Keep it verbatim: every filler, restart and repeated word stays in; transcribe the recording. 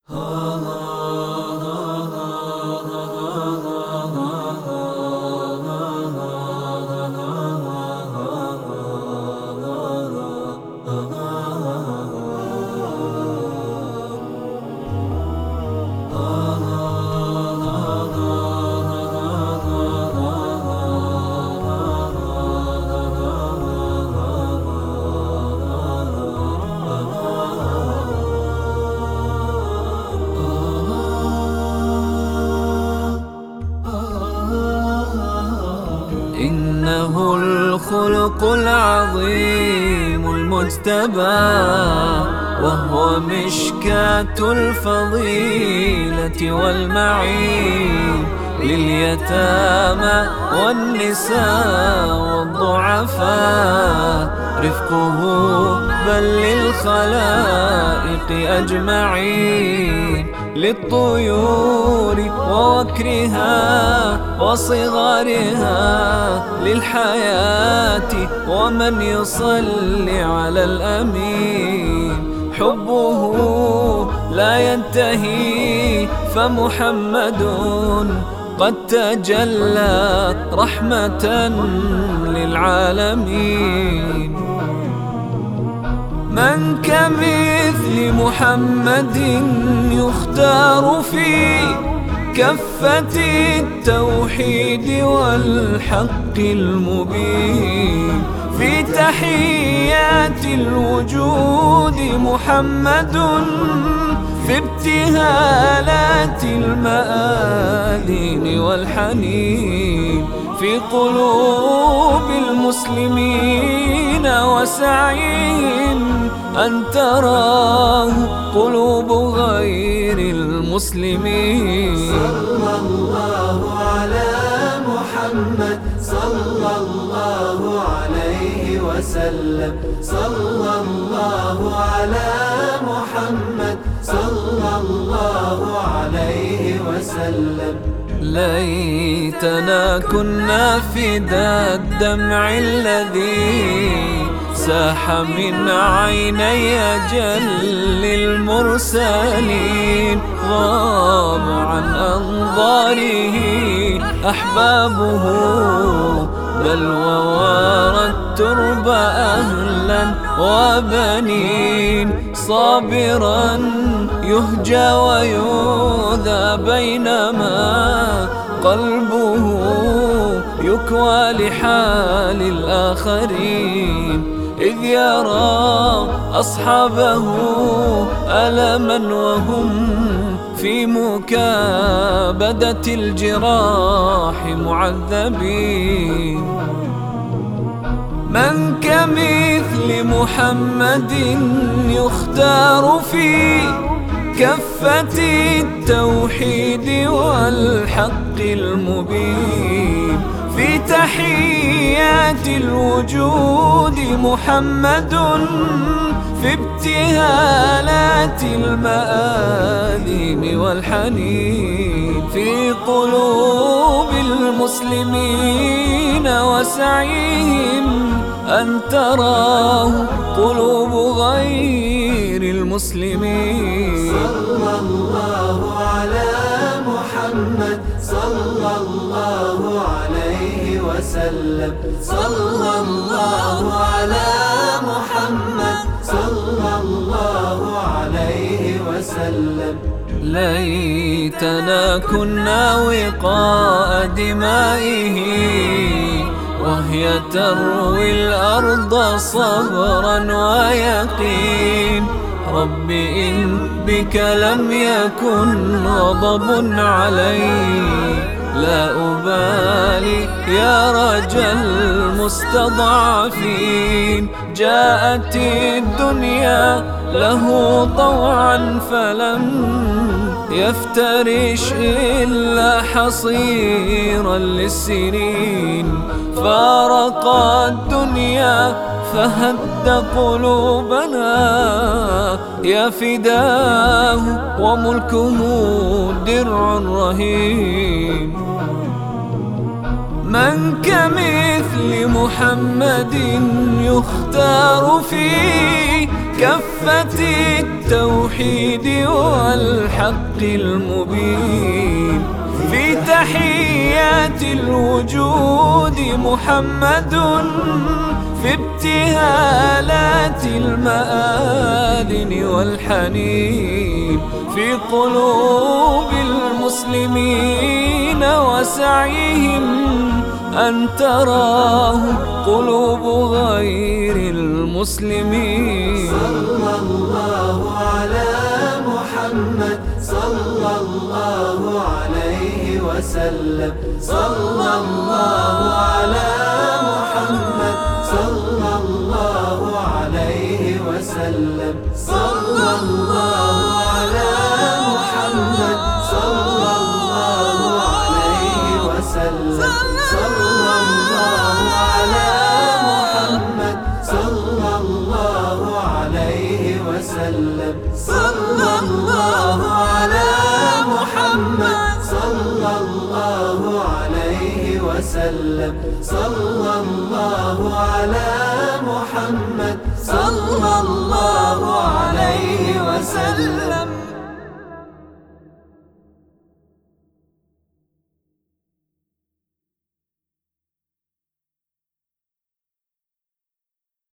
إنه الخلق العظيم المجتبى، وهو مشكاة الفضيلة والمعين لليتامى والنساء والضعفاء، رفقه بل للخلائق أجمعين، للطيور ووكرها وصغارها، للحياة ومن يصلي على الأمين. حبه لا ينتهي فمحمد قد تجلى رحمة للعالمين. من كمثل محمد يختار في كفة التوحيد والحق المبين، في تحيات الوجود محمد، في ابتهالات المآذين والحنين، في قلوب المسلمين وسعيهم أن تراه قلوب غير المسلمين. صلى الله على محمد صلى الله عليه وسلم، صلى الله على محمد صلى الله عليه وسلم. ليتنا كنا فدا الدمع الذي ساح من عيني جل المرسلين، غاب عن أنظاره أحبابه، بل ووارى الترب أهلا وبنين، صابرا يهجى ويؤذى بينما قلبه يكوى لحال الآخرين، إذ يرى أصحابه ألما وهم في مكابدة الجراح معذبين. من كمثل محمد يختار في كفة التوحيد والحق المبين، في تحيات الوجود محمد، في ابتهالات المآذين والحنين، في قلوب المسلمين وسعيهم أن تراه قلوب غير المسلمين. صلى الله على محمد صلى الله عليه وسلم، صلى الله على محمد صلى الله عليه وسلم. ليتنا كنا وقاء دمائه، وهي تروي الأرض صبرا ويقين. رب إن بك لم يكن غضب علي، لا أبالي يا رجا المستضعفين. جاءت الدنيا له طوعا فلم يفترش إلا حصيرا للسنين، فارق الدنيا فهد قلوبنا، يا فداه وملكه درع رهين. من كمثل محمد يختار في كفة التوحيد والحق المبين. في تحيات الوجود محمد، في ابتهالات المآذن والحنين، في قلوب المسلمين وسعيهم أن تراه قلوب غير المسلمين. صلى الله على محمد صلى الله عليه وسلم. صلى الله على محمد صلى الله عليه وسلم. صلى الله على محمد صلى الله عليه وسلم. صلى الله على محمد صلى الله عليه وسلم. صلى الله على محمد صلى الله عليه وسلم. صلى الله على محمد صلى الله